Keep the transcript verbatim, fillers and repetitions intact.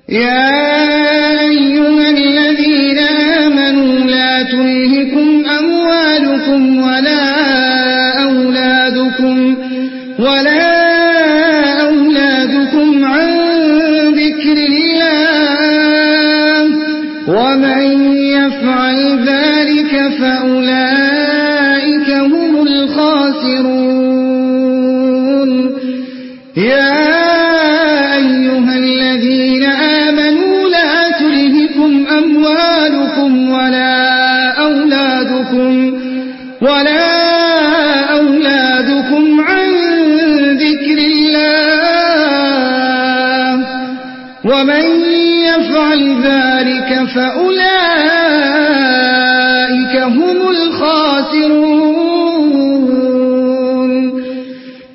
يا أيها الذين آمنوا لا تلهكم أموالكم ولا أولادكم ولا أولادكم عن ذكر الله ومن يفعل ذلك فأولئك هم الخاسرون. يا أيها الذين آمنوا لا تلهكم أموالكم ولا أولادكم ولا أولادكم عن ذكر الله ومن يفعل ذلك فأولئك